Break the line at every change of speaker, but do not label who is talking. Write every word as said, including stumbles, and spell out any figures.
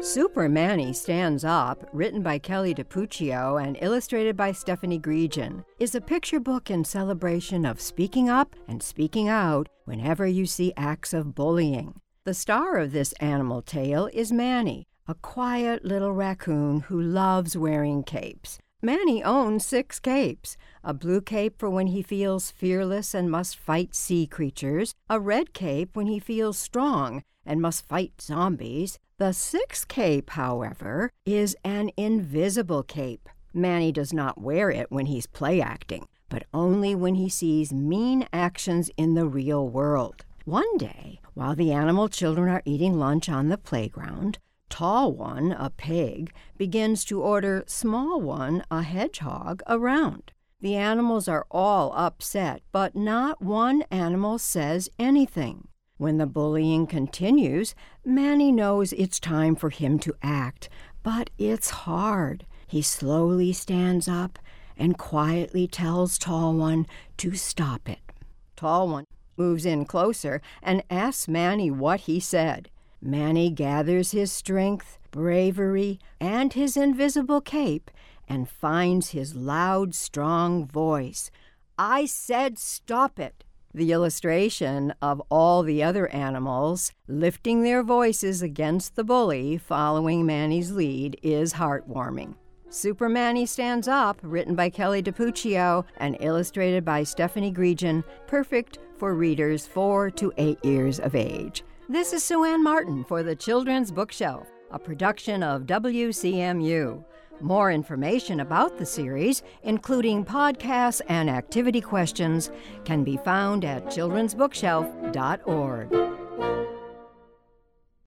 Super Manny Stands Up, written by Kelly DiPuccio and illustrated by Stephanie Gregan, is a picture book in celebration of speaking up and speaking out whenever you see acts of bullying. The star of this animal tale is Manny, a quiet little raccoon who loves wearing capes. Manny owns six capes: a blue cape for when he feels fearless and must fight sea creatures, a red cape when he feels strong and must fight zombies. The sixth cape, however, is an invisible cape. Manny does not wear it when he's play acting, but only when he sees mean actions in the real world. One day, while the animal children are eating lunch on the playground, Tall One, a pig, begins to order Small One, a hedgehog, around. The animals are all upset, but not one animal says anything. When the bullying continues, Manny knows it's time for him to act, but it's hard. He slowly stands up and quietly tells Tall One to stop it. Tall One moves in closer and asks Manny what he said. Manny gathers his strength, bravery, and his invisible cape and finds his loud, strong voice. "I said stop it." The illustration of all the other animals lifting their voices against the bully following Manny's lead is heartwarming. Super Manny Stands Up, written by Kelly DiPuccio and illustrated by Stephanie Gregan, perfect for readers four to eight years of age. This is Sue Ann Martin for the Children's Bookshelf, a production of W C M U. More information about the series, including podcasts and activity questions, can be found at children's bookshelf dot org.